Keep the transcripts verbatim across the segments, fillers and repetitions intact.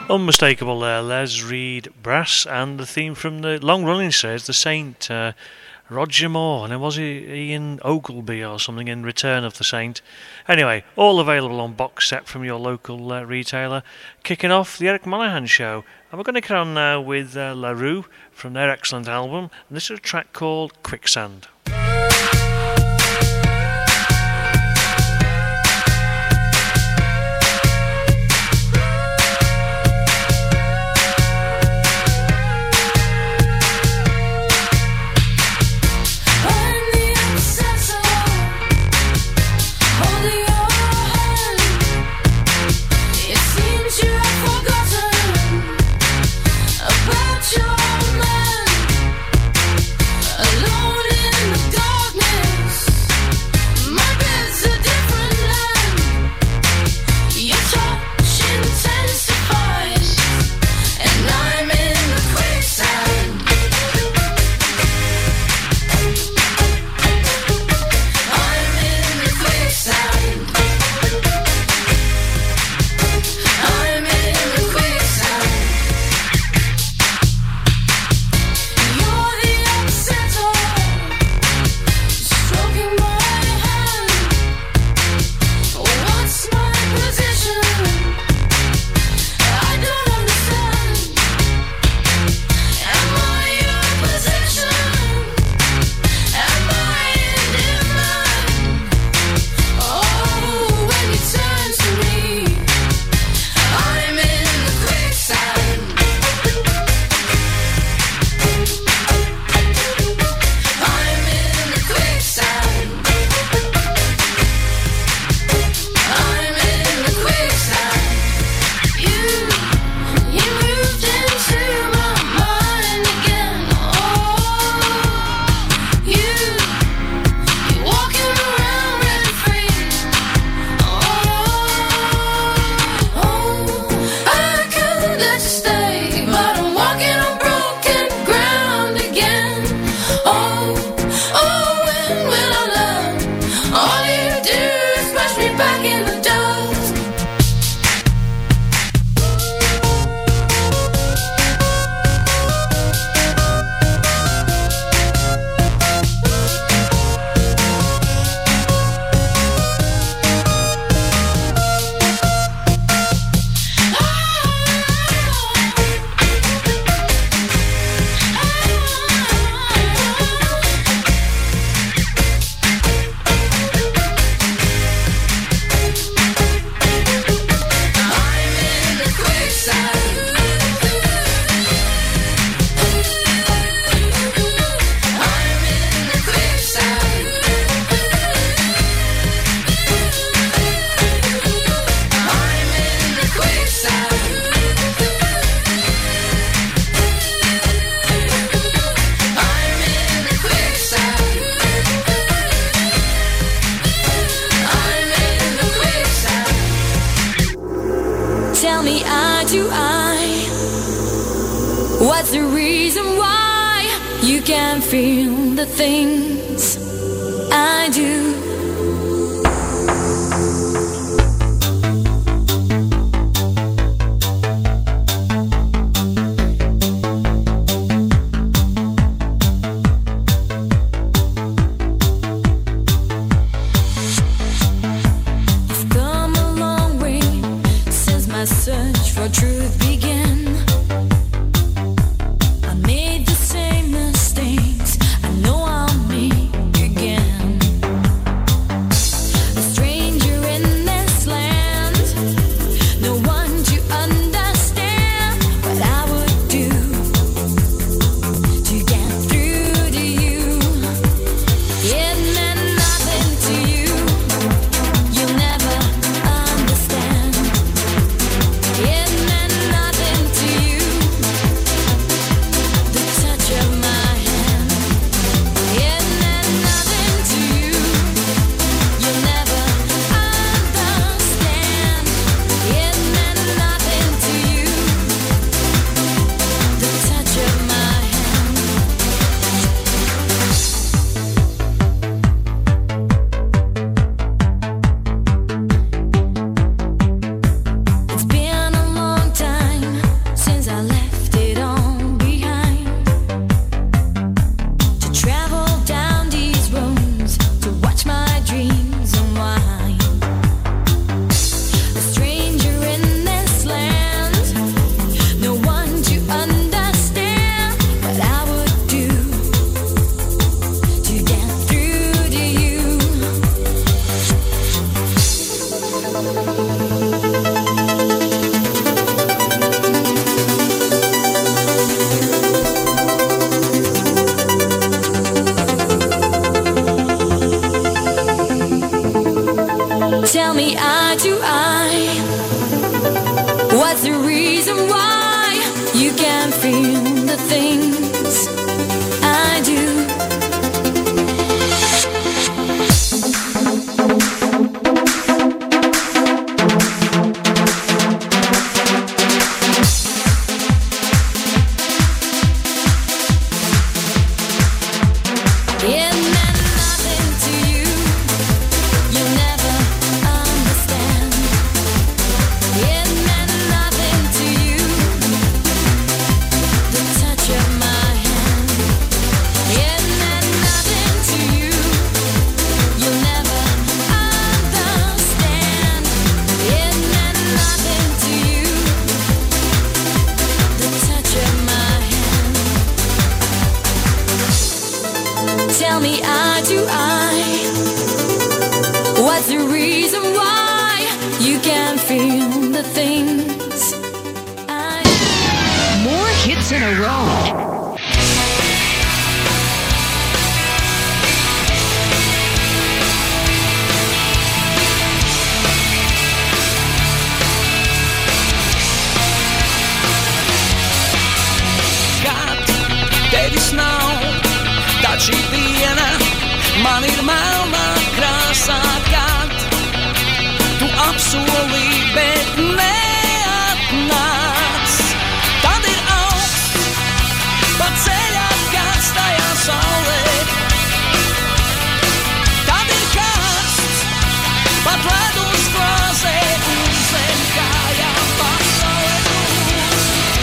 Unmistakable there, Les Reed Brass, and the theme from the long-running series, The Saint, uh, Roger Moore, and then was he Ian Ogleby or something in Return of the Saint? Anyway, all available on box set from your local uh, retailer. Kicking off the Eric Monahan Show, and we're going to get on now with uh, La Rue from their excellent album, and this is a track called Quicksand. Made the same mistakes. I know I'll make again. can feel the things I... More hits in a row. Tevis nav, tad šī diena man ir melnā krāsā, kad tu apsolīji, bet neatnāc. Tad ir augsts, pa ceļā karstajā saulē. Tad ir karsts, pat ledus glāzē un zem kājām pasaulē tūs.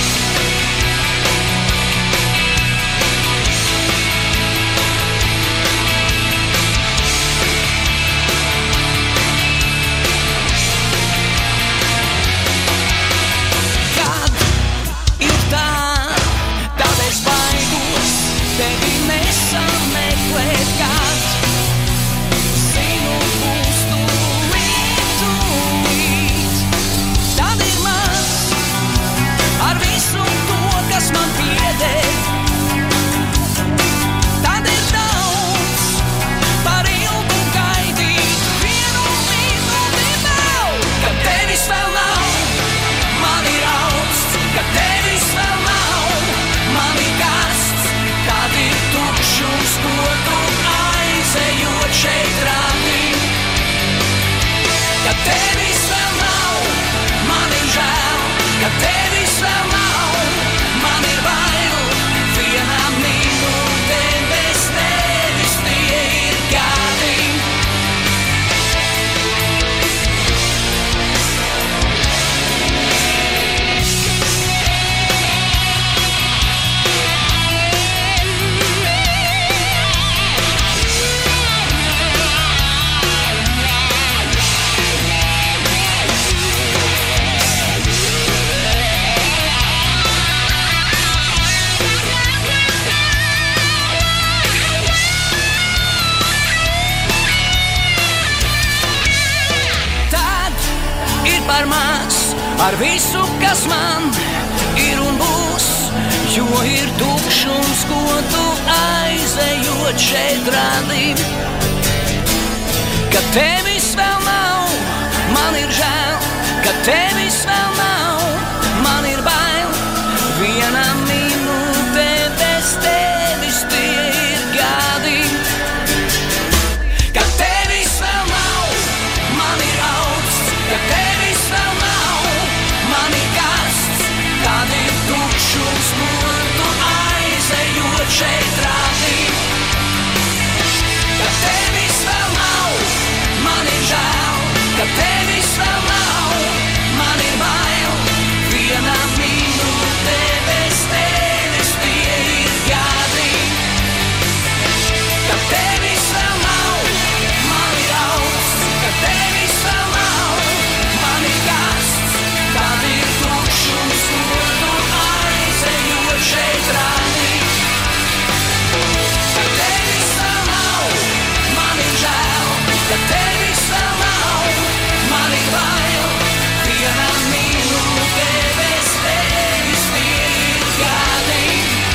Tevi nesameklēt, kad zinu būs tūlīt, tūlīt. Tad ir maz ar visu to, kas man pieder. Tad ir daudz par ilgu gaidīt vienu minūti vēl. Kad tevis vēl nav, man ir augsts, kad tevis vēl nav, man ir karsts. Tad ir tukšums, ko tu aizejot šeit rādi. Kad tevis vēl nav, man ir žēl. Kad tevis vēl nav, man ir bail. Vienā minūtē bez tevis tie ir gadi. Par maz ar visu, kas man ir un būs, jo ir tukšums, ko tu aizejot šeit rādi. Kad tevis vēl nav, man ir žēl. Kad tevis vēl nav, man ir bail. Vienā minūtē bez tevis tie ir gadi. Kad tevis vēl nav, man ir augsts. Kad tevis vēl nav, man ir karsts. Tad ir tukšums, ko tu aizejot šeit rādi. Kad tevis vēl nav, man ir žēl. Kad tevis vēl nav, man ir bail. Vienā minūtē bez tevis tie ir gadi. Kad tevis vēl nav, man ir augsts. Kad tevis vēl nav, man ir karsts. Tad ir tukšums, ko tu aizejot šeit rādi. Kad tevis vēl nav, man ir žēl. Kad tevis vēl nav, man ir bail. Vienā minūtē bez tevis tie ir gadi.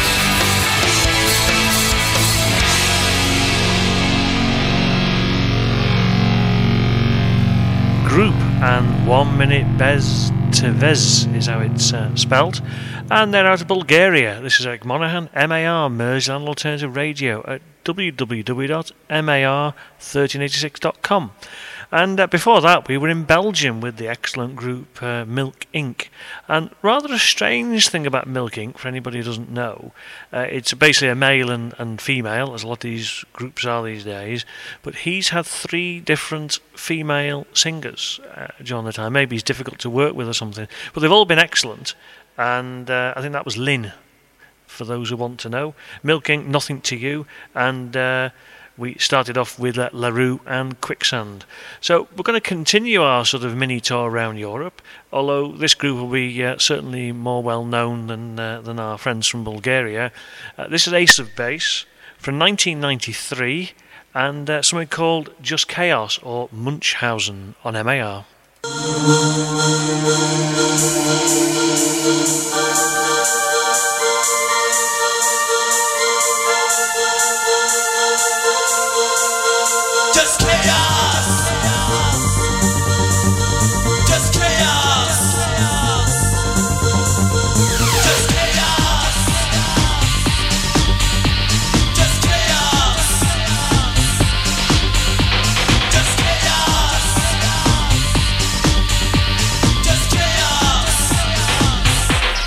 Group and One Minute Bez Tevez is how it's uh, spelt, and they're out of Bulgaria. This is Eric Monaghan, M A R, Merseyside Alternative Radio at w w w dot m a r one three eight six dot com. And uh, before that, we were in Belgium with the excellent group uh, Milk Incorporated. And rather a strange thing about Milk Incorporated, for anybody who doesn't know, uh, it's basically a male and, and female, as a lot of these groups are these days. But he's had three different female singers uh, during the time. Maybe he's difficult to work with or something. But they've all been excellent. And uh, I think that was Lynn, for those who want to know. Milk Incorporated, Nothing to You, and uh, we started off with uh, LaRue and Quicksand. So we're going to continue our sort of mini tour around Europe, although this group will be uh, certainly more well known than uh, than our friends from Bulgaria. Uh, this is Ace of Base from nineteen ninety-three, and uh, something called Just Chaos or Munchausen on M A R. Just chaos. Just chaos. Just chaos. Just chaos. Just chaos. Just chaos.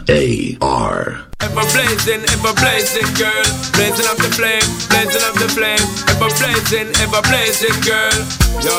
M A R. Ever blazing, ever blazing, girl. Blazing up the flame, blazing up the flame. Ever blazing, ever blazing, girl. Yo.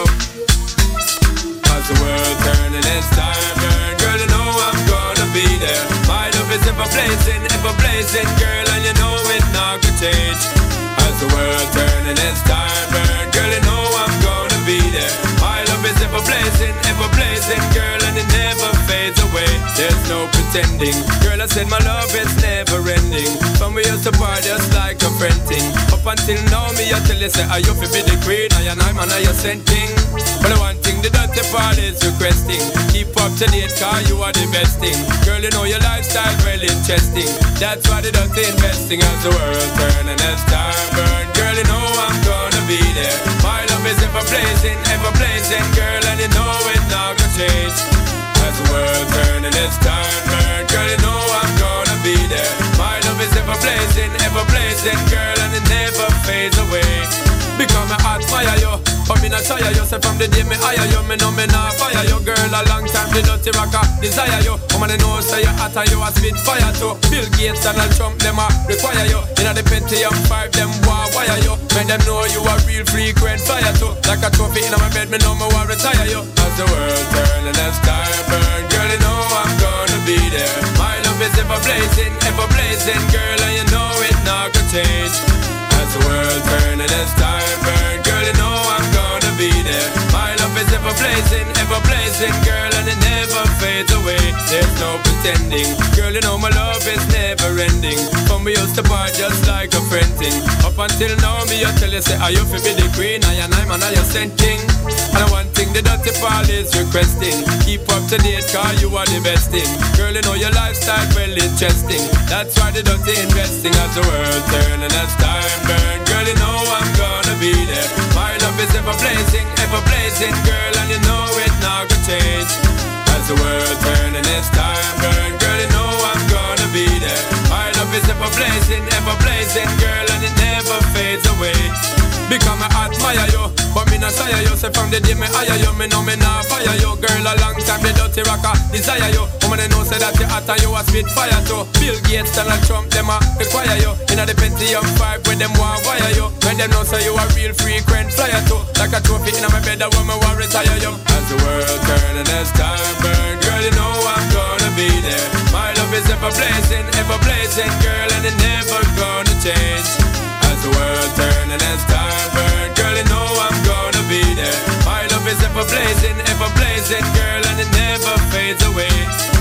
As the world turning, it's time, burn. Girl, you know I'm gonna be there. My love is ever blazing, ever blazing, girl. And you know it not gonna change. As the world turning, it's time, burn. Girl, you know I'm gonna be there. My love is ever blazing, ever blazing, girl. And it never fades away. There's no pretending. Girl, I said my love is never ending. From we used to part just like a friend thing. Up until now, me I tell you say I you fi be the queen. I and I'm an I sent thing. But the one thing the dirty part is requesting. Keep up to date, cause you are the best thing. Girl, you know your lifestyle well interesting. That's why the dirty investing. As the world turn and as time burn. Girl, you know I'm gonna be there. My love is ever blazing, ever blazing, girl. And you know it not gonna change. As the world turn and as time burn. Girl, you know I'm gonna be there. My love is ever blazing, ever blazing, girl. And it never fades away. Because me admire you, but me not tire you. Say from the day me hire you, me know me not fire you. Girl, a long time the dirty rocker desire you. Woman, I know say you hot and you a spit fire too. Bill Gates, Donald Trump, them a require you. Inna the Pentium five, them want wire you. Make them know you a real frequent flyer too. Like a trophy inna my bed, me know me want retire you. As the world turn and as time burn, girl, you know I'm gonna be there. My love is ever blazing, ever blazing, girl, and you know it not gonna change. As the world turn and as time burn, girl, you know I'm gonna be there. My love is ever blazing, ever blazing, girl, and it never fades away. There's no pretending, girl, you know my love is never ending. From we used to part just like a friend thing. Up until now, me I tell you say I you fi be the queen, I and I'm an I sent thing. And one thing the dirty part is requesting. Keep up to date, cause you are the best thing. Girl, you know your lifestyle well interesting. That's why the dirty investing. As the world turn and as time burn, girl, you know I'm gonna be there. My love is ever blazing, ever blazing, girl, and you know it not gonna change. As the world turn and as time burn, girl, you know I'm gonna be there. My love is ever blazing, ever blazing, girl, and it never fades away. Because I admire you, but me not tire you. Say from the day me hire you, me know me not fire you. Girl, a long time the dirty rocker desire you. Woman, I know say that you hot and you a spit fire too. Bill Gates, Donald Trump, them a require you. Inna the Pentium five, where them want wire you. When them know say you a real frequent flyer too. Like a trophy inna my bed, that woman want retire you. As the world turn and as time burn, girl, you know I'm gonna be there. My love is ever blazing, ever blazing, girl, and it never gonna change. As the world turn and as time burn, girl, you know I'm gonna be there. My love is ever blazing, ever blazing, girl, and it never fades away.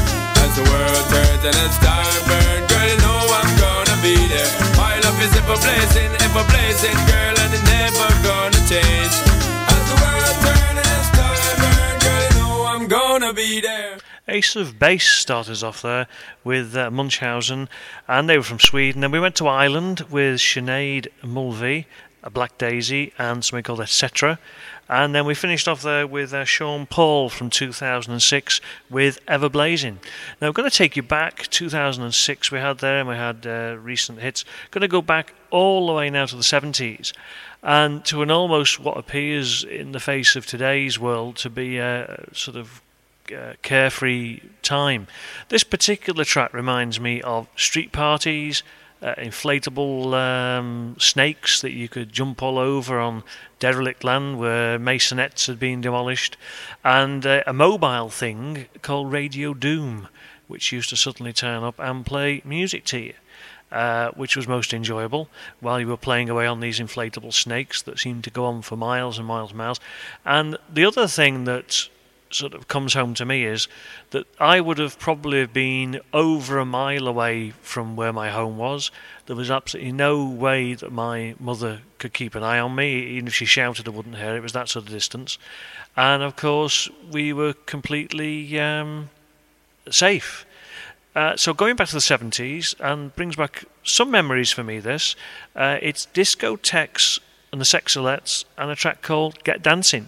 As the world turns and as time burn, girl, you know I'm gonna be there. My love is ever blazing, ever blazing, girl, and it never gonna change. As the world turns and as time burn, girl, you know I'm gonna be there. Ace of Base started us off there with uh, Munchausen, and they were from Sweden. Then we went to Ireland with Sinead Mulvey, a Black Daisy, and something called Et cetera. And then we finished off there with uh, Sean Paul from two thousand six with Ever Blazing. Now I'm going to take you back. two thousand six we had there, and we had uh, recent hits. Going to go back all the way now to the seventies, and to an almost what appears in the face of today's world to be a sort of Uh, carefree time. This particular track reminds me of street parties, uh, inflatable um, snakes that you could jump all over on derelict land where masonettes had been demolished, and uh, a mobile thing called Radio Doom, which used to suddenly turn up and play music to you. Uh, which was most enjoyable while you were playing away on these inflatable snakes that seemed to go on for miles and miles and miles. And the other thing that sort of comes home to me is that I would have probably been over a mile away from where my home was. There was absolutely no way that my mother could keep an eye on me. Even if she shouted, I wouldn't hear it. It was that sort of distance. And of course we were completely um, safe. Uh, so going back to the seventies, and brings back some memories for me, this uh, it's Discotex and the Sexalettes and a track called Get Dancing.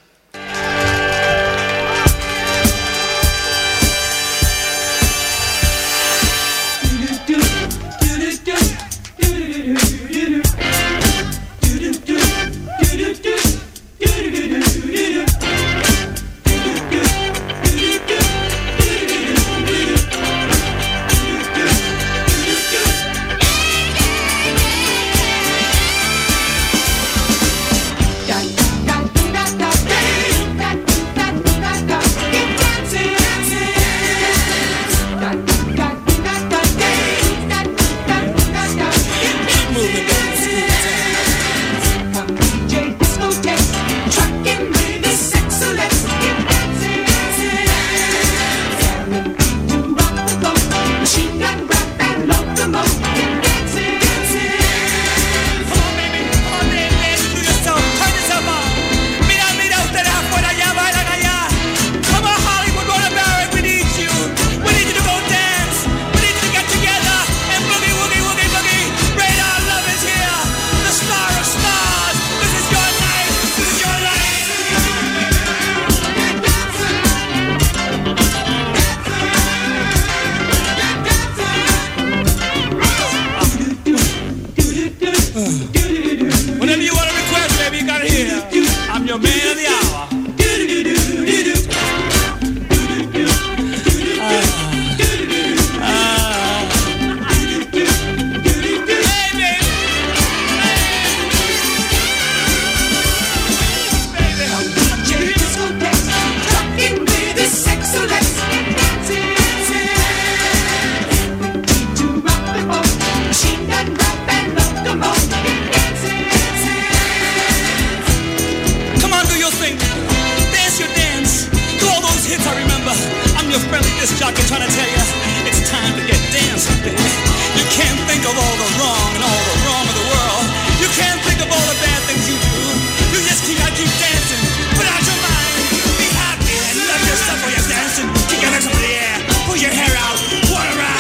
radio trying to tell you it's time to get dancing, baby. You can't think of all the wrong and all the wrong of the world. You can't think of all the bad things you do. You just keep gotta keep dancing. Put out your mind. Be happy and love yourself while you're dancing. Kick your legs up in the air. Pull your hair out. Water around.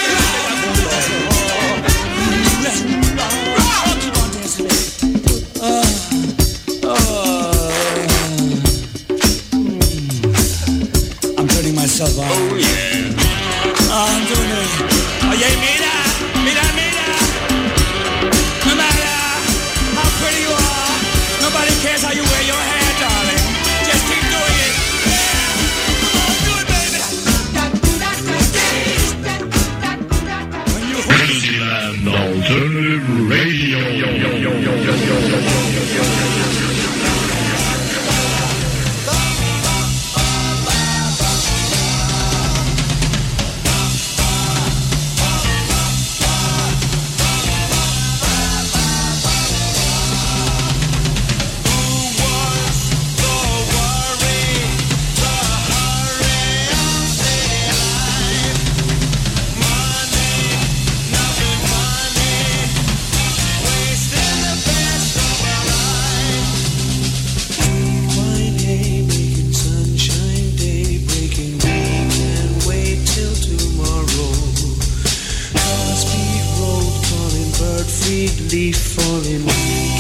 Keep on dancing, baby. Uh, uh, I'm turning myself on. Oh yeah. I'm doing it. Oh yeah, mira, mira, mira. No matter how pretty you are, nobody cares how you wear your hair, darling. Just keep doing it. Yeah. Come on, do it, baby. When you Daisyland Alternative Radio. Leaf falling weak.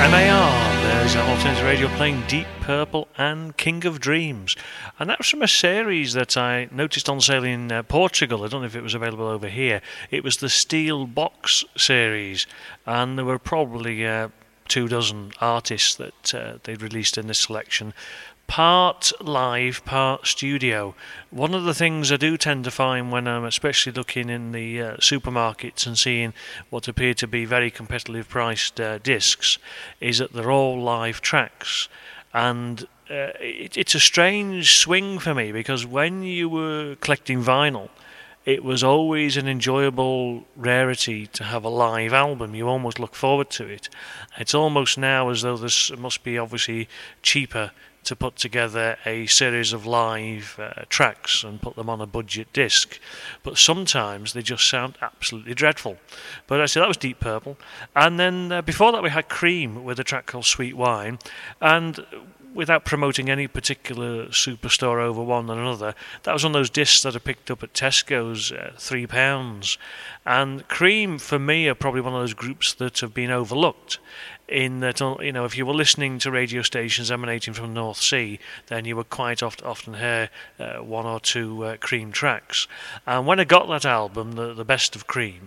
M A R, there's Alternative Radio playing Deep Purple and King of Dreams. And that was from a series that I noticed on sale in uh, Portugal. I don't know if it was available over here. It was the Steel Box series, and there were probably uh, two dozen artists that uh, they'd released in this selection. Part live, part studio. One of the things I do tend to find when I'm especially looking in the uh, supermarkets and seeing what appear to be very competitive priced uh, discs is that they're all live tracks. And uh, it, it's a strange swing for me, because when you were collecting vinyl, it was always an enjoyable rarity to have a live album. You almost look forward to it. It's almost now as though this must be obviously cheaper to put together a series of live uh, tracks and put them on a budget disc. But sometimes they just sound absolutely dreadful. But I said that was Deep Purple. And then uh, before that we had Cream with a track called Sweet Wine. And without promoting any particular superstore over one or another, that was one of those discs that I picked up at Tesco's, uh, three pounds. And Cream, for me, are probably one of those groups that have been overlooked. In that, you know, if you were listening to radio stations emanating from the North Sea, then you would quite oft, often hear uh, one or two uh, Cream tracks. And when I got that album, the, the Best of Cream,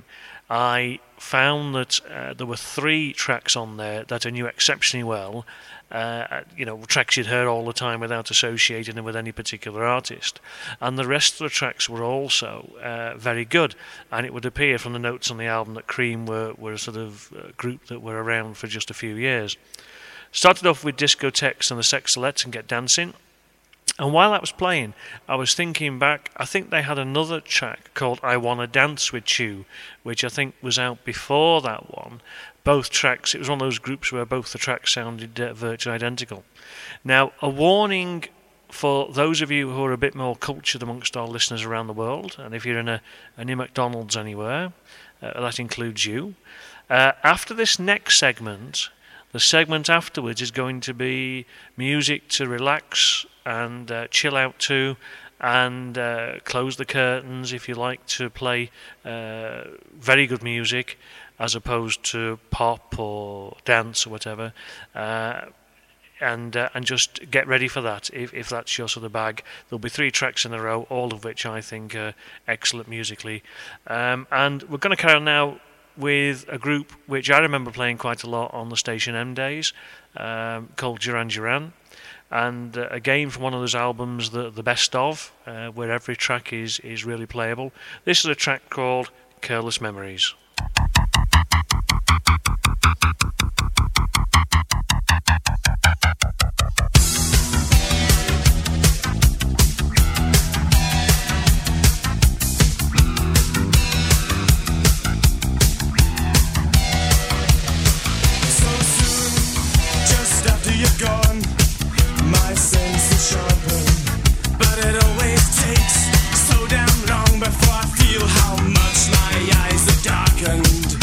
I found that uh, there were three tracks on there that I knew exceptionally well. Uh, you know, tracks you'd heard all the time without associating them with any particular artist. And the rest of the tracks were also uh, very good. And it would appear from the notes on the album that Cream were, were a sort of uh, group that were around for just a few years. Started off with Discotheques and the Sexalettes and Get Dancing. And while that was playing, I was thinking back, I think they had another track called I Wanna Dance With You, which I think was out before that one. Both tracks, it was one of those groups where both the tracks sounded uh, virtually identical. Now, a warning for those of you who are a bit more cultured amongst our listeners around the world, and if you're in a, a new McDonald's anywhere, uh, that includes you. Uh, after this next segment, the segment afterwards is going to be music to relax and uh, chill out to, and uh, close the curtains if you like to play uh, very good music as opposed to pop or dance or whatever, uh, and uh, and just get ready for that if, if that's your sort of bag. There'll be three tracks in a row, all of which I think are excellent musically. Um, and we're going to carry on now with a group which I remember playing quite a lot on the Station M days, um, called Duran Duran. And uh, again, from one of those albums, the, the best of, uh, where every track is, is really playable. This is a track called Careless Memories. But it always takes so damn long before I feel how much my eyes are darkened.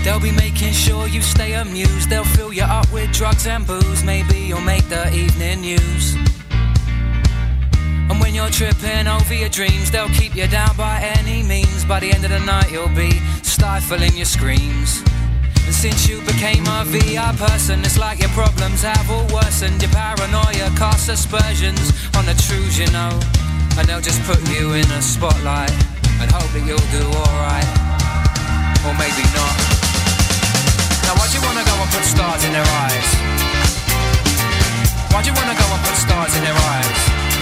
They'll be making sure you stay amused. They'll fill you up with drugs and booze. Maybe you'll make the evening news. And when you're tripping over your dreams, they'll keep you down by any means. By the end of the night you'll be stifling your screams. And since you became a V I person, it's like your problems have all worsened. Your paranoia casts aspersions on the truths you know. And they'll just put you in a spotlight and hope that you'll do alright. Or maybe not. Now why'd you wanna go and put stars in their eyes? Why'd you wanna go and put stars in their eyes?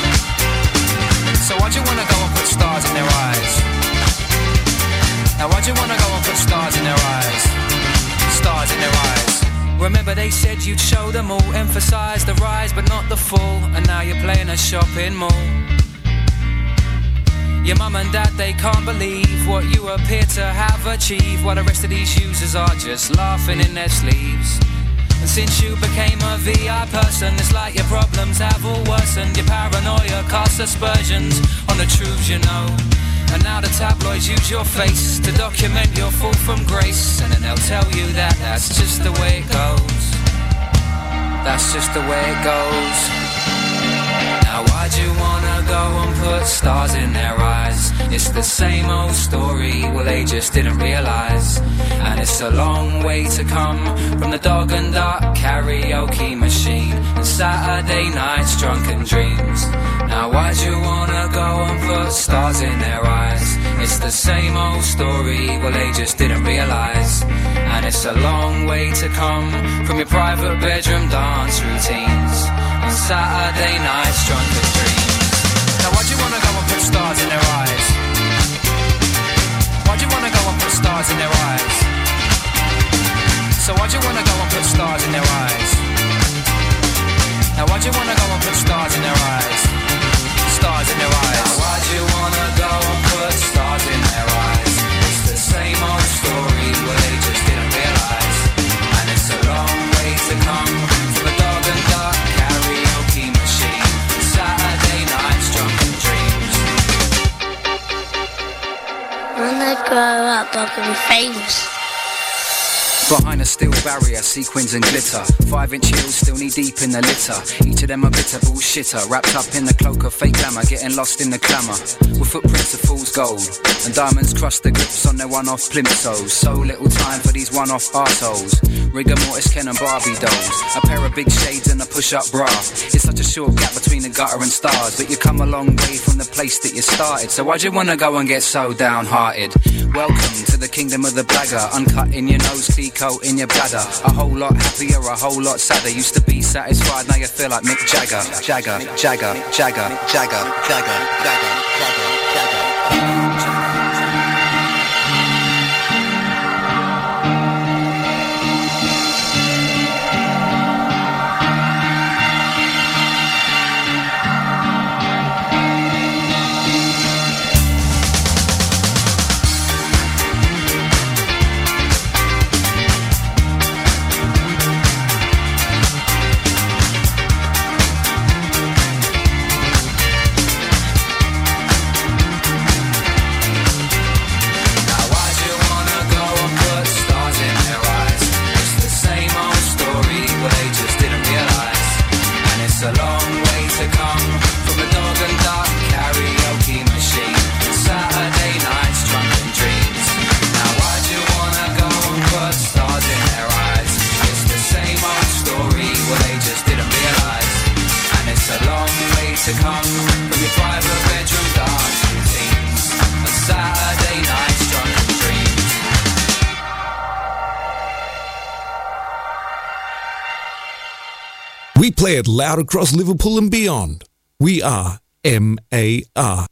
So why'd you wanna go and put stars in their eyes? Now why'd you wanna go and put stars in their eyes? Stars in their eyes. Remember they said you'd show them all, emphasize the rise but not the fall. And now you're playing a shopping mall. Your mum and dad, they can't believe what you appear to have achieved, while the rest of these users are just laughing in their sleeves. And since you became a V I person, it's like your problems have all worsened. Your paranoia casts aspersions on the truths you know. And now the tabloids use your face to document your fall from grace. And then they'll tell you that that's just the way it goes. That's just the way it goes. Now why'd you wanna go and put stars in their eyes? It's the same old story, well they just didn't realise. And it's a long way to come from the dog and duck karaoke machine and Saturday nights drunken dreams. Now why'd you wanna go and put stars in their eyes? It's the same old story, well they just didn't realise. And it's a long way to come from your private bedroom dance routines and Saturday nights drunken dreams. Now why'd you wanna go and put stars in their eyes? Why'd you wanna go and put stars in their eyes? So why'd you wanna go and put stars in their eyes? Now why'd you wanna go and put stars in their eyes? Stars in their eyes. Now why'd you wanna go and put stars in their eyes? It's the same old story, well they just didn't realise. And it's a long way to come from a dog and duck karaoke machine, Saturday nights drunken dreams. When I grow up, I can be famous. Behind a steel barrier, sequins and glitter. Five inch heels still knee deep in the litter. Each of them a bitter bullshitter, wrapped up in the cloak of fake glamour, getting lost in the clamour. With footprints of fool's gold and diamonds crushed the grips on their one-off plimsolls. So little time for these one-off arseholes. Rigor mortis, Ken and Barbie dolls. A pair of big shades and a push-up bra. It's such a short gap between the gutter and stars, but you come a long way from the place that you started. So why'd you wanna go and get so downhearted? Welcome to the kingdom of the blagger. Uncut in your nose, clean coat in your bladder. A whole lot happier, a whole lot sadder. Used to be satisfied, now you feel like Mick Jagger. Jagger, Jagger, Jagger, Jagger, Jagger, Jagger, Jagger, Jagger. To come from your private bedroom dance routines and Saturday nights drunken dreams. We play it loud across Liverpool and beyond. We are M A R.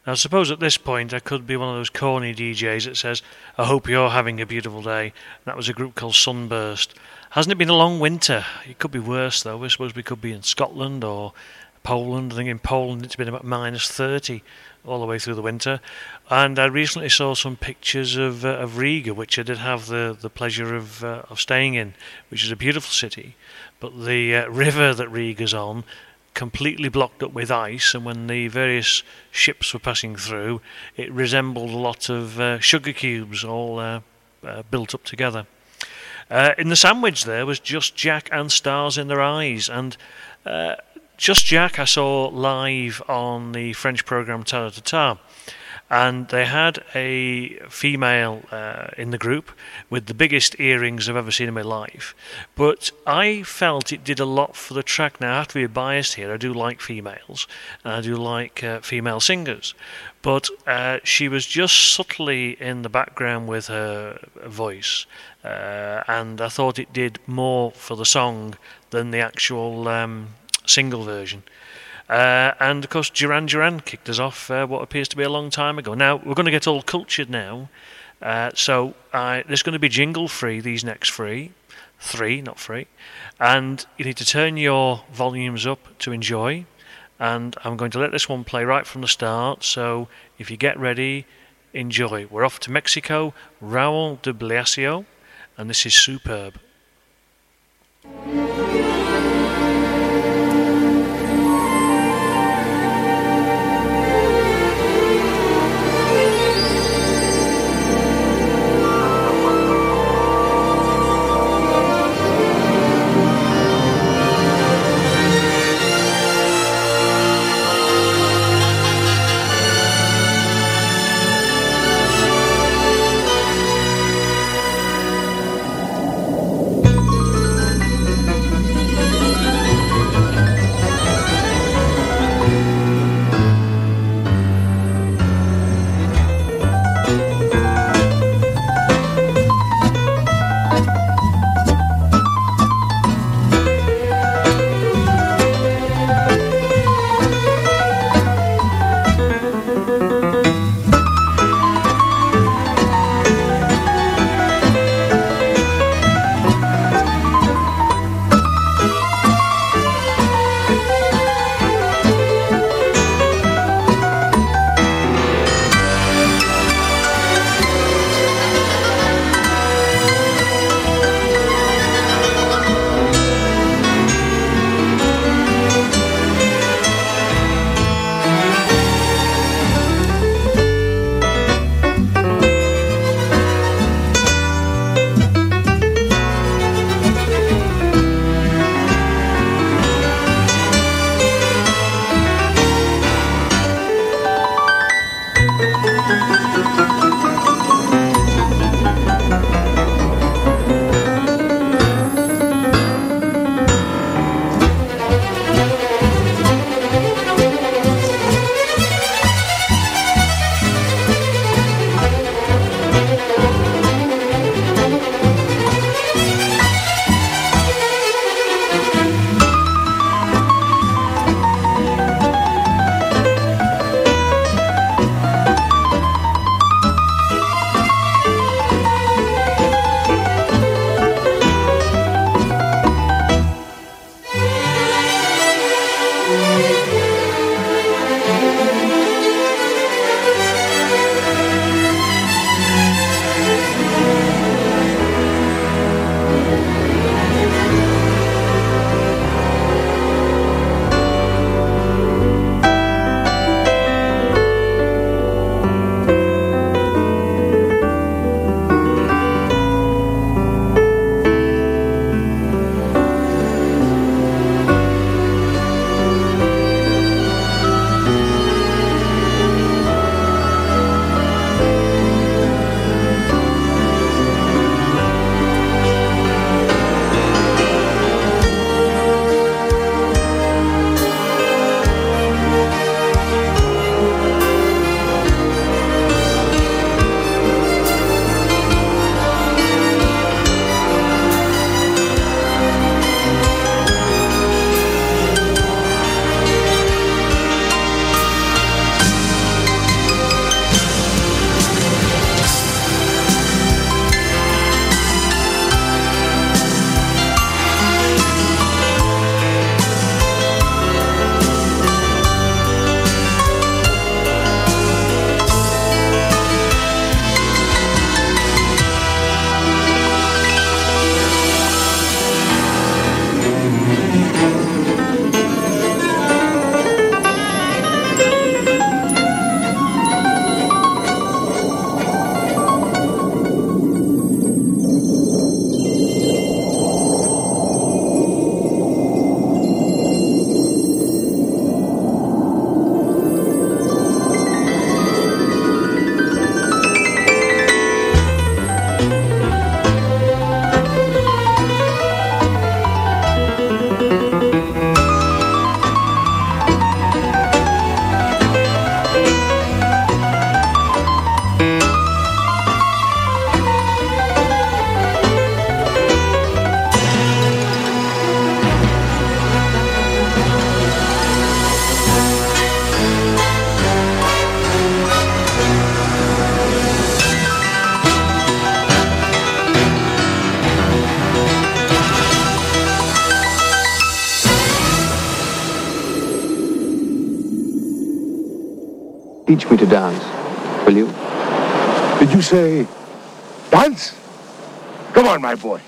I suppose at this point I could be one of those corny D Js that says, I hope you're having a beautiful day. That was a group called Sunburst. Hasn't it been a long winter? It could be worse though. I suppose we could be in Scotland or Poland. I think in Poland it's been about minus thirty all the way through the winter. And I recently saw some pictures of uh, of Riga, which I did have the, the pleasure of uh, of staying in, which is a beautiful city. But the uh, river that Riga's on completely blocked up with ice, and when the various ships were passing through, it resembled a lot of uh, sugar cubes all uh, uh, built up together. Uh, in the sandwich there was Just Jack and Stars in Their Eyes, and uh, Just Jack I saw live on the French programme Ta-Ta-Ta, and they had a female uh, in the group with the biggest earrings I've ever seen in my life, but I felt it did a lot for the track. Now I have to be biased here, I do like females, and I do like uh, female singers, but uh, she was just subtly in the background with her voice, uh, and I thought it did more for the song than the actual um, single version. Uh, and of course Duran Duran kicked us off uh, what appears to be a long time ago. Now we're going to get all cultured now, uh, so uh, there's going to be jingle free these next three, three not free, and you need to turn your volumes up to enjoy, and I'm going to let this one play right from the start, so if you get ready, enjoy. We're off to Mexico, Raul de Blasio, and this is Superb. Teach me to dance, will you? Did you say dance? Come on, my boy.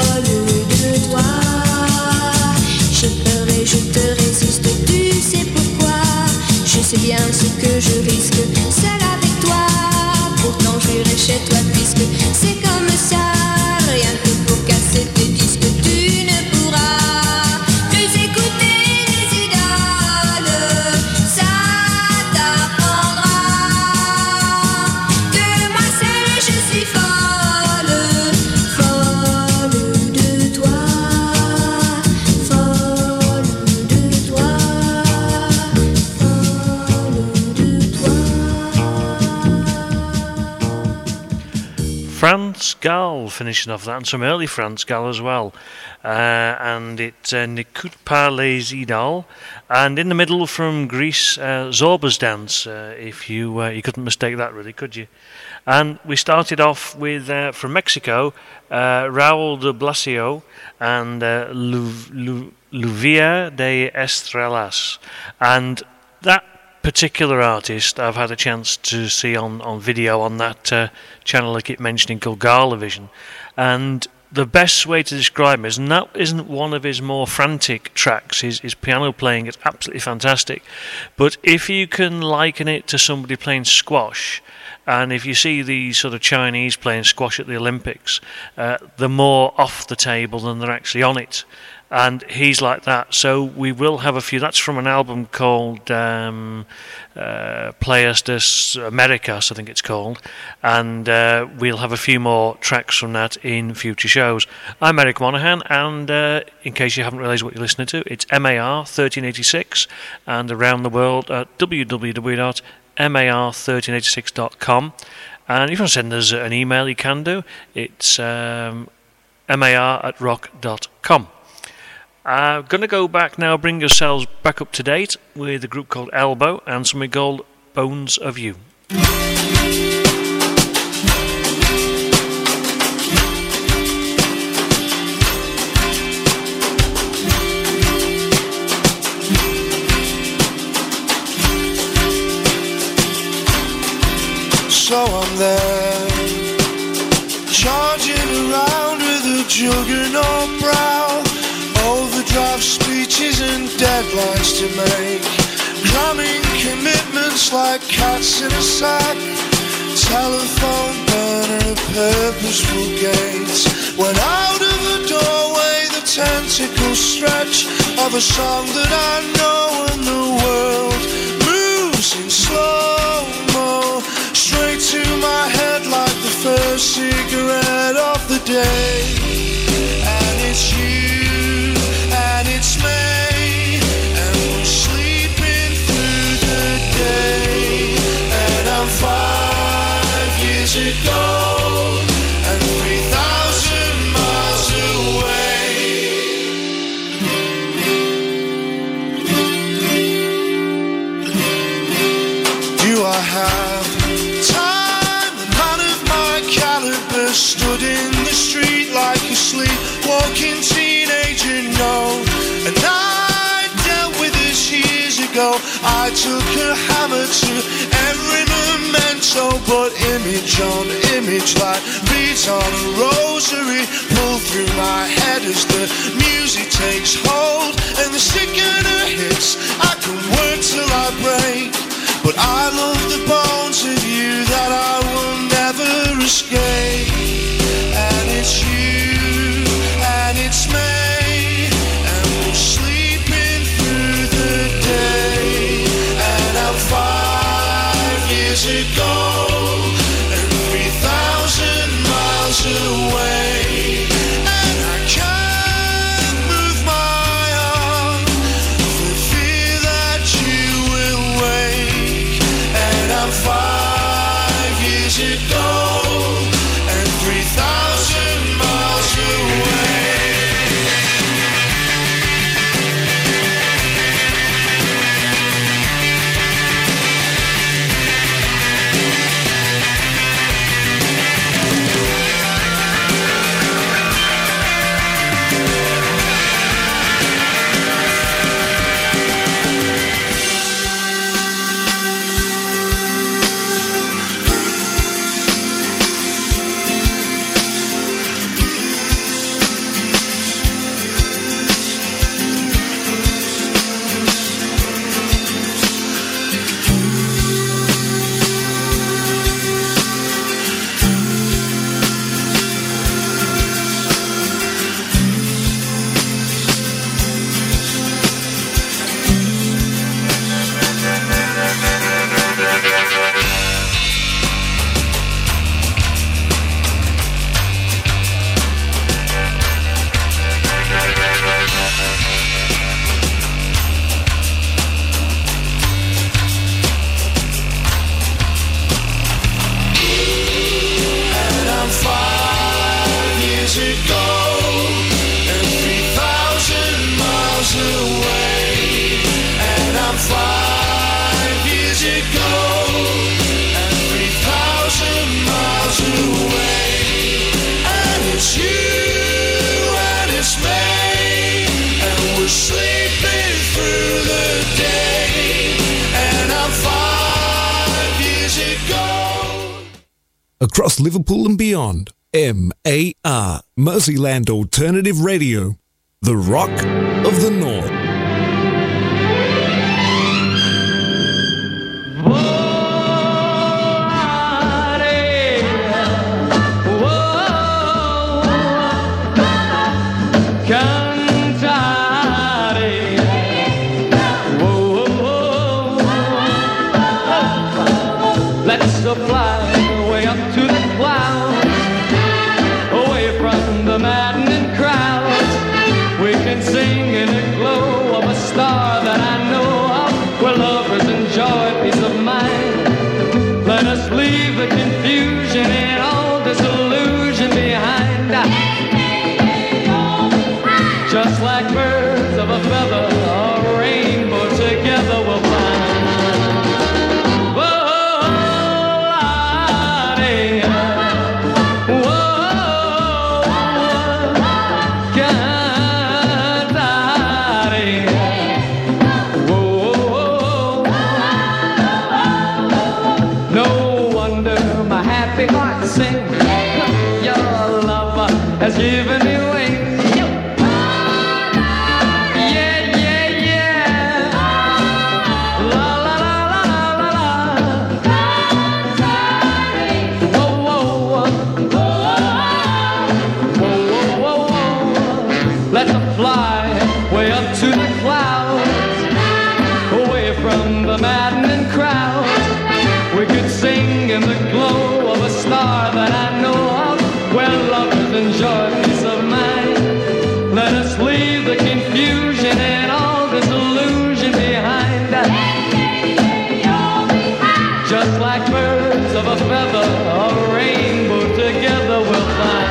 Je te résiste, tu sais pourquoi. Gall finishing off that, and some early Franz Gall as well. Uh, and it's uh, N'écoute pas les idoles. And in the middle from Greece, uh, Zorba's Dance. Uh, if you uh, you couldn't mistake that, really, could you? And we started off with, uh, from Mexico, uh, Raúl de Blasio and uh, Lu- Lu- Luvia de Estrellas. And that particular artist I've had a chance to see on, on video on that uh, channel I keep mentioning called Galavision. And the best way to describe him is, and that isn't one of his more frantic tracks, his, his piano playing is absolutely fantastic. But if you can liken it to somebody playing squash, and if you see the sort of Chinese playing squash at the Olympics, uh, they're more off the table than they're actually on it. And he's like that. So we will have a few. That's from an album called um, uh, Players des Americas, I think it's called. And uh, we'll have a few more tracks from that in future shows. I'm Eric Monaghan, and uh, in case you haven't realised what you're listening to, it's M A R thirteen eighty-six, and around the world at w w w dot m a r thirteen eighty-six dot com. And if you want to send us an email, you can do. It's um, mar at rock dot com. I'm going to go back now, bring yourselves back up to date with a group called Elbow and something called Bones of You. So I'm there, charging around with a juggernaut brow, overdrive speeches and deadlines to make, cramming commitments like cats in a sack, telephone burner, purposeful gates. When out of the doorway the tentacles stretch of a song that I know, and the world moves in slow-mo, straight to my head like the first cigarette of the day. And it's you, and it's me, and we're sleeping through the day. And I'm five years ago, and three thousand miles away. Do I have time? The man of my caliber stood in the street like a sleepwalking teenager, no. And I dealt with this years ago. I took a hammer to every memento, but image on image like beads on a rosary pull through my head as the music takes hold, and the sicker the hits I can work till I break. But I love the bones of you that I will never escape. And it's you, and it's me, and we're sleeping through the day. And I'm five years ago, and three thousand miles away. And I can't move my arm for fear that you will wake. And I'm five years ago, and three thousand miles away. across Liverpool and beyond. M A R, Mercyland Alternative Radio, the rock of the North. Let's fly way up to the clouds, away from the maddening crowds. We can sing in the glow of a star that I know of, where lovers enjoy peace of mind. Let us leave the confusion and all disillusion behind. Just like birds of a feather, a rainbow together we'll find. Has given me wings. Yeah, yeah, yeah. La la la la la la. Whoa, whoa, whoa. Whoa, whoa, whoa, whoa. Let's fly way up to the clouds, away from the maddening crowds. We could sing in the glow of a star that I know of, where lovers enjoy peace of mind. Let us leave the confusion and all disillusion behind. Just like birds of a feather, a rainbow together we'll find.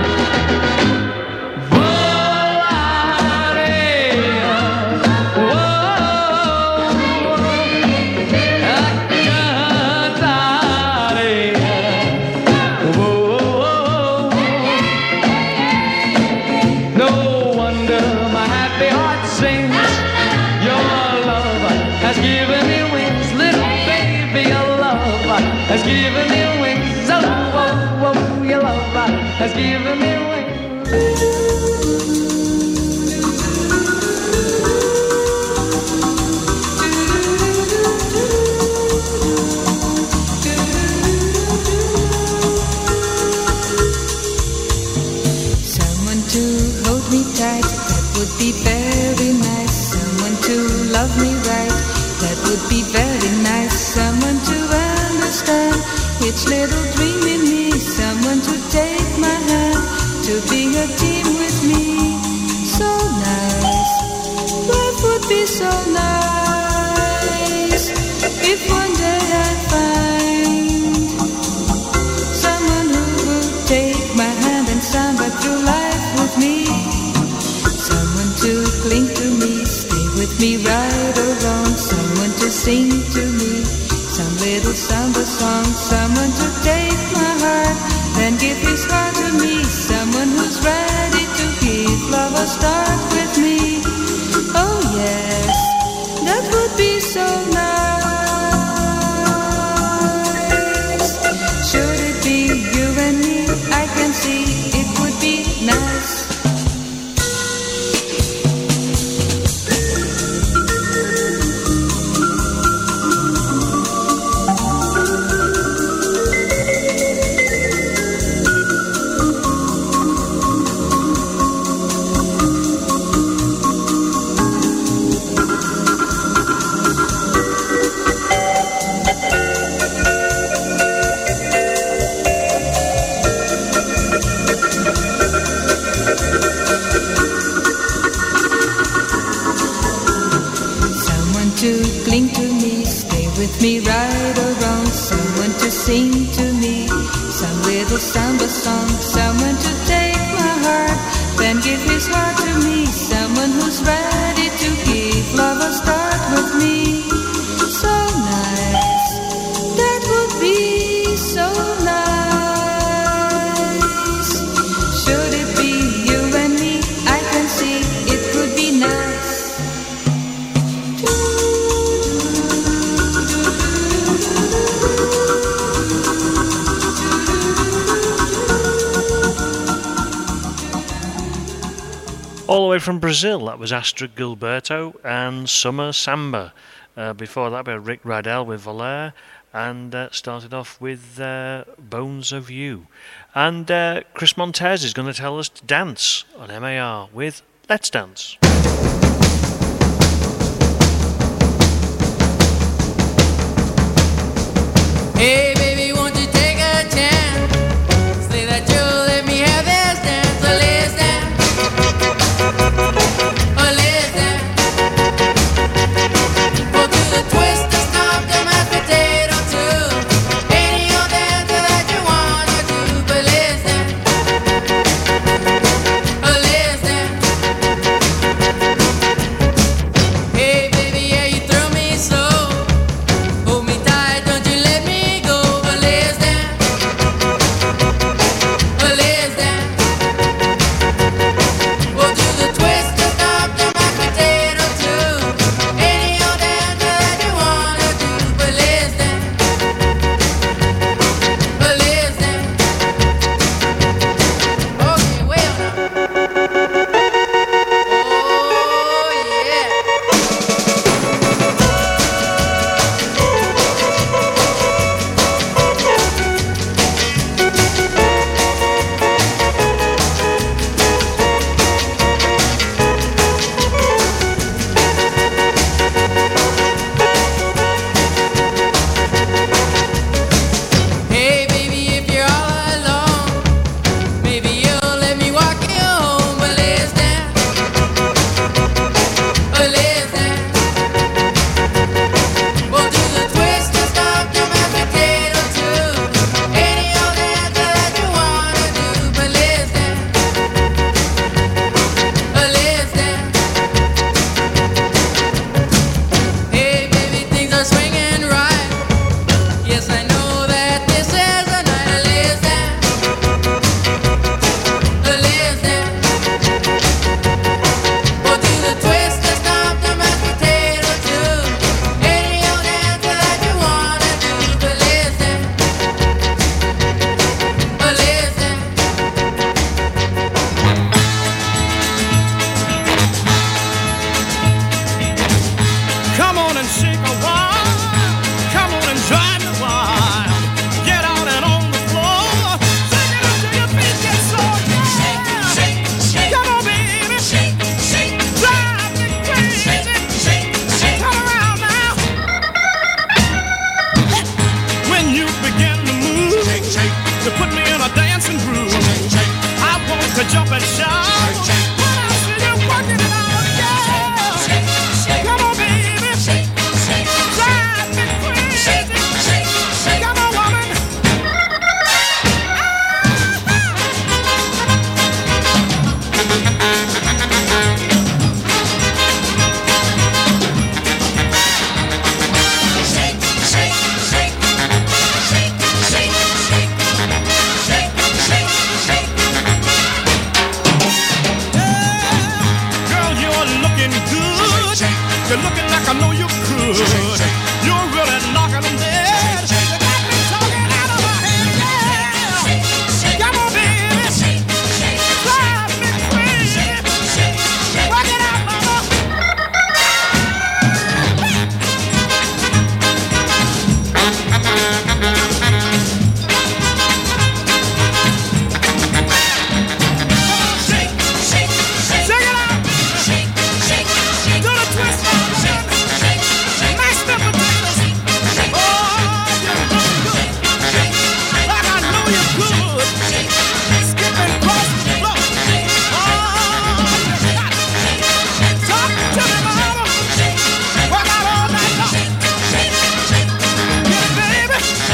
Has given me wings, oh, oh, oh, your love has given me wings. Someone to hold me tight, that would be very nice. Someone to love me right, that would be very nice. Someone to understand each little dream in me. Someone to take my hand, to be a team with me. So nice, life would be so nice if one day I find someone who would take my hand and samba through life with me. Someone to cling to me, stay with me right or wrong. Someone to sing to me some little samba song. Someone to take my heart, then give his heart to me. Someone who's ready to give love a start with me. Oh yes, that would be so nice. Should it be you and me, I can see it would be nice. Me right or wrong, someone to sing to me some little samba song. Someone to take my heart, then give his heart to me. Someone who's ready to give love a start with me. So nice, that would be so nice. Should it be you and me, I can see it could be nice. way from Brazil, that was Astrid Gilberto and Summer Samba. Uh, before that, we had Rick Rydell with Valère, and uh, started off with uh, Bones of You. And uh, Chris Montez is going to tell us to dance on M A R with Let's Dance. Hey baby, won't you take a chance? Say that you'll let me have this dance. Oh, let's dance. Oh, let's dance. We'll do the twist, the stomp, the mashed potato too. Any old dance that you wanna do, but let's dance. Oh, let's dance. Hey baby, yeah, you throw me so. Hold me tight, don't you let me go. Oh, let's dance. Oh, let's dance. We'll do the twist, the stomp, the mashed potato too. Any old dance that you wanna do, but let's dance. Oh, let's dance. Okay, well now. Oh yeah. Hey baby, if you're all alone, maybe you'll let me walk you home. But let's dance. Oh, let's dance. We'll do the twist, the stomp, the mashed potato too. Any old dance that you wanna do, but let's dance. Oh, let's dance. Hey baby, things are swinging right. Yes, I know that this is the night. Oh, let's dance. Oh, let's dance. We'll do the twist, the stomp, the mashed potato too. Any old dance that you wanna do, but let's dance. Oh, let's dance. Come on and shake a while. Come on and drive me wild. Get out and on the floor. Shake it until your feet get sore. Shake, shake, shake. Come on, baby. Shake, shake. Drive me crazy. Shake, shake, shake. Come around now. When you begin to move, shake, shake. You put me in a dancing groove. Shake, shake. I want to jump and shout. Shake, shake. When I see you working it out, yeah. Shake, shake. Come on, baby. Shake, shake. Drive me crazy. Shake, shake, shake. Come on, woman. Shake, shake, shake. Shake, shake, shake. Shake, shake, shake. Girl, you're looking good. You're looking like I know you could. You're really knocking them dead. You got me talking out of my head, yeah. Come on, baby. Drive me crazy. Work it out, mama. Shake, shake, shake. Shake it out. Shake, shake, shake. Do the twist. Shake, shake, shake. Mashed up potatoes. Oh, you look good. Like I know you could. Skip and cross the floor. Oh, you got it. Talk to me, mama. Work out all night long. Get it, baby.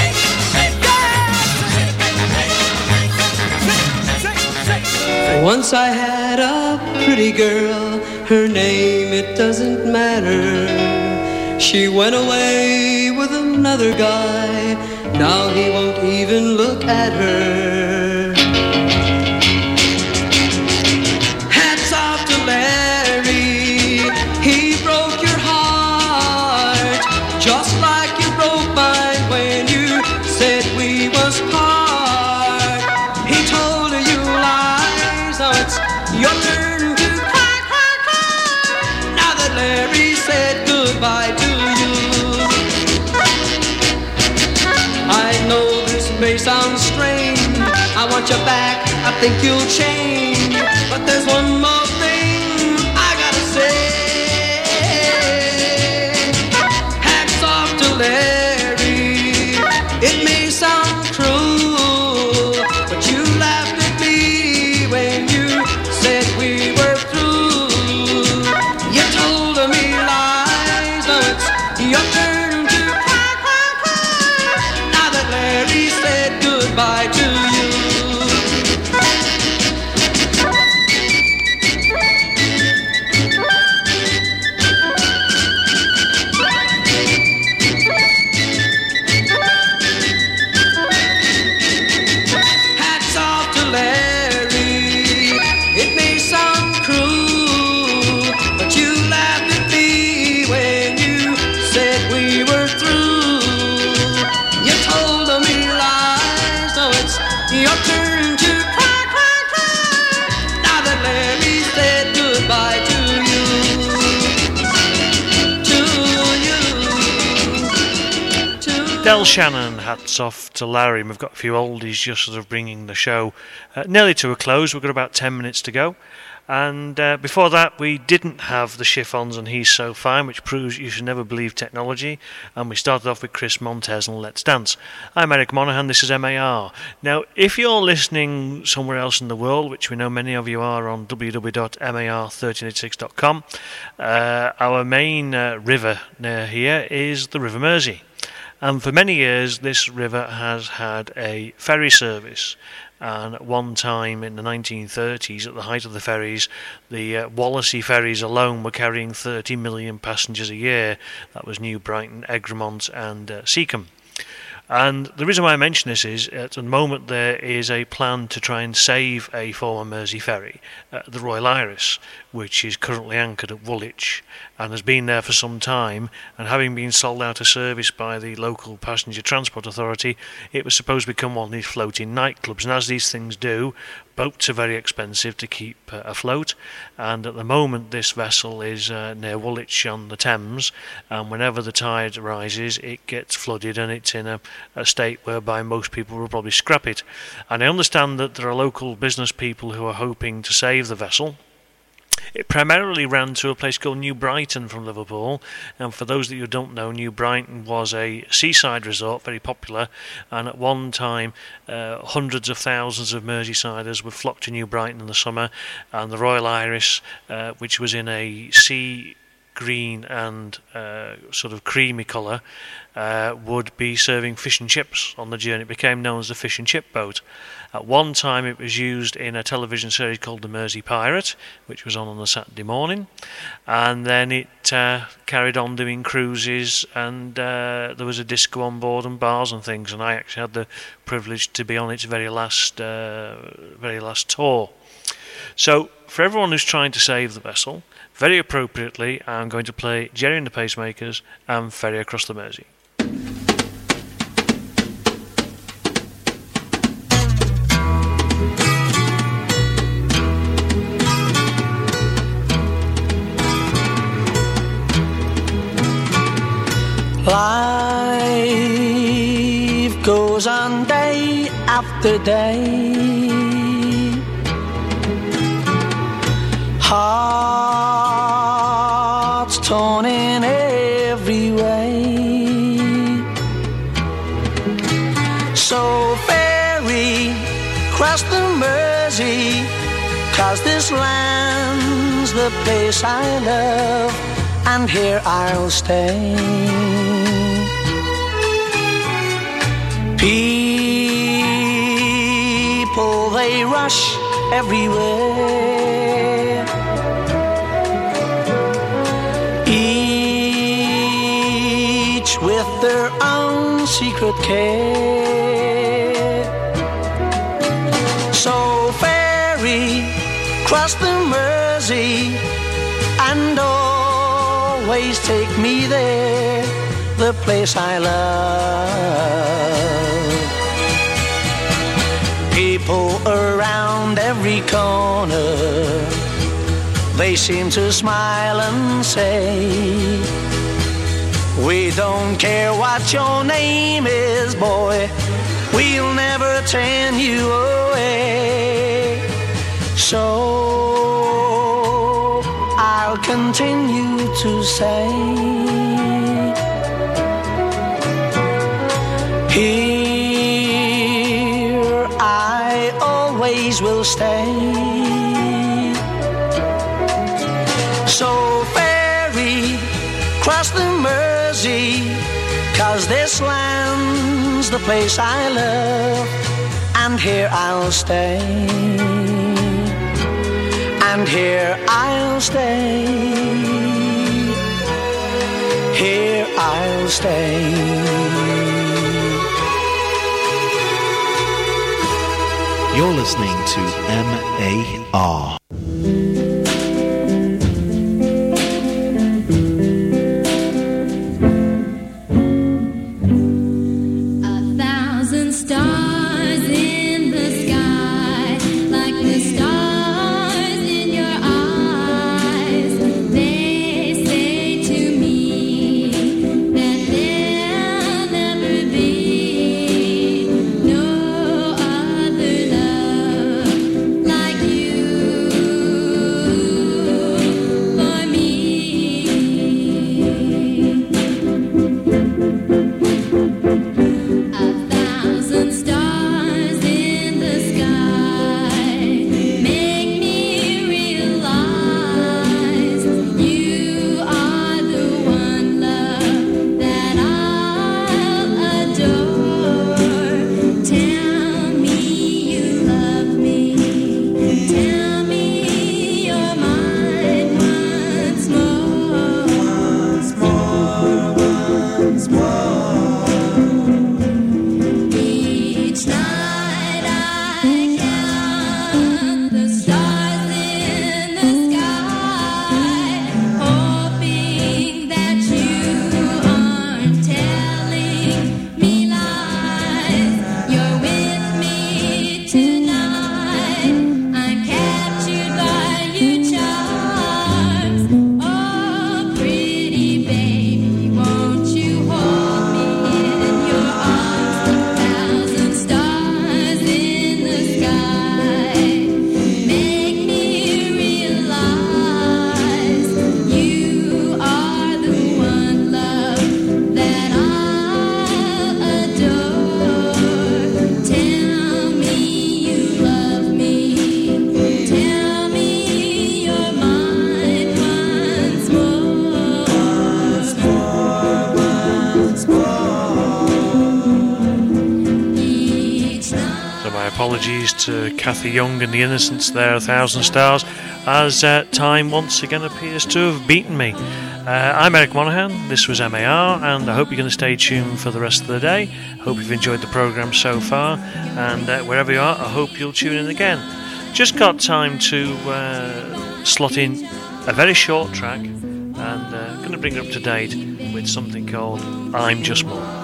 Yeah. Once I had a pretty girl, her name it doesn't matter. She went away with another guy, now he won't even look at her. Hats off to Larry, he broke your heart, just like you broke mine when you said we was part. He told you lies, now it's your turn to cry, cry. sound strange. I want you back, I think you'll change. But there's one more thing I gotta say. Hats off to Larry. It may sound cruel, but you laughed at me when you said we were through. You told me lies, now it's your turn to cry, cry, cry. Now that Larry said goodbye to you. Hats off to Larry. It may sound cruel, but you laughed at me when you said we were through. You told me lies, so it's your turn to cry, cry, cry. Now that Larry said goodbye to you, to you, to Del Shannon, Hats Off to Larry. We've got a few oldies just sort of bringing the show uh, nearly to a close. We've got about ten minutes to go. And uh, before that, we didn't have the Chiffons and He's So Fine, which proves you should never believe technology. And we started off with Chris Montez and Let's Dance. I'm Eric Monaghan, this is M A R. Now, if you're listening somewhere else in the world, which we know many of you are on w w w dot m a r one three eight six dot com, uh, our main uh, river near here is the River Mersey. And for many years, this river has had a ferry service. And at one time in the nineteen thirties, at the height of the ferries, the uh, Wallasey ferries alone were carrying thirty million passengers a year. That was New Brighton, Egremont and uh, Seacombe. And the reason why I mention this is, at the moment there is a plan to try and save a former Mersey ferry, uh, the Royal Iris, which is currently anchored at Woolwich and has been there for some time, and having been sold out of service by the local passenger transport authority, it was supposed to become one of these floating nightclubs. And as these things do, boats are very expensive to keep uh, afloat, and at the moment this vessel is uh, near Woolwich on the Thames, and whenever the tide rises it gets flooded, and it's in a, a state whereby most people will probably scrap it. And I understand that there are local business people who are hoping to save the vessel. It primarily ran to a place called New Brighton from Liverpool, and for those that you don't know, New Brighton was a seaside resort, very popular, and at one time uh, hundreds of thousands of Merseysiders would flock to New Brighton in the summer, and the Royal Iris, uh, which was in a sea green and uh, sort of creamy colour, uh, would be serving fish and chips on the journey. It became known as the fish and chip boat. At one time it was used in a television series called The Mersey Pirate, which was on on a Saturday morning, and then it uh, carried on doing cruises, and uh, there was a disco on board and bars and things, and I actually had the privilege to be on its very last, uh, very last tour. So for everyone who's trying to save the vessel, very appropriately I'm going to play Jerry and the Pacemakers and Ferry Across the Mersey. Life goes on day after day, hearts torn in every way. So ferry cross the Mersey, 'cause this land's the place I love, and here I'll stay. People, they rush everywhere, each with their own secret care. So ferry, cross the Mersey, and always take me there, the place I love. People around every corner, they seem to smile and say, We don't care what your name is, boy. We'll never turn you away. So I'll continue to say, here I always will stay. So ferry, cross the Mersey, 'cause this land's the place I love, and here I'll stay, and here I'll stay, here I'll stay. You're listening to M A R. Apologies to Kathy Young and the Innocents there, A Thousand Stars, as uh, time once again appears to have beaten me. Uh, I'm Eric Monaghan, this was M A R, and I hope you're going to stay tuned for the rest of the day. Hope you've enjoyed the programme so far, and uh, wherever you are, I hope you'll tune in again. Just got time to uh, slot in a very short track, and uh, going to bring it up to date with something called I'm Just More.